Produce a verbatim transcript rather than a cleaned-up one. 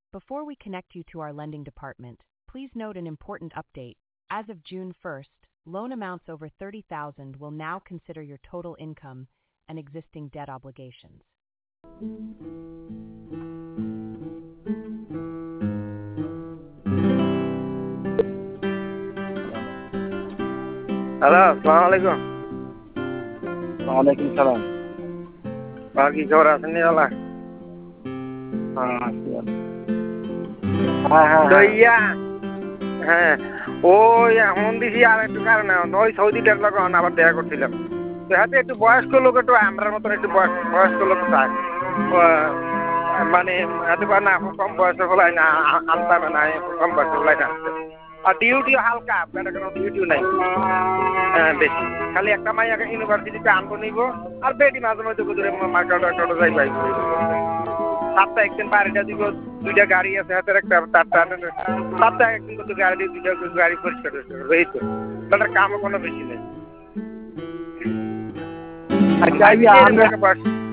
Before we connect you to our lending department, please note an important update. As of June first, loan amounts over thirty thousand will now consider your total income and existing debt obligations. Hello, আসসালামু আলাইকুম। ওয়ালাইকুম সালাম। আর কি খবর আছেন নিরালা? হ্যাঁ আছি ভালো। হ্যাঁ হ্যাঁ তো হ্যাঁ ইয়া হ্যাঁ ওই এখন দিছি আর একটু কারণে ওই সৌদিটার লগে আবার দেখা করছিলাম। তো হাতে একটু বয়স্ক লোক একটু আমরার মতন একটু বয়স বয়স্ক লোক চাই। মানে হাতে পারে না কম বয়সে হলাই না আনতাম না কম বয়সে হলাই না। আর ডিউটিও হালকা বেটা কোনো ডিউটিও নাই হ্যাঁ বেশি খালি একটা মাই ইউনিভার্সিটিতে আনবো নিব আর বেটি মাঝে মাঝে দূরে মার্কেট একটা যাই পাই সপ্তাহে একদিন বাড়িটা দিব দুইটা গাড়ি আছে হাতের একটা চারটা সপ্তাহে একদিন কিন্তু গাড়ি দুইটা গাড়ি পরিষ্কার এই তো তাদের কামও কোনো বেশি নেই। আচ্ছা আমরা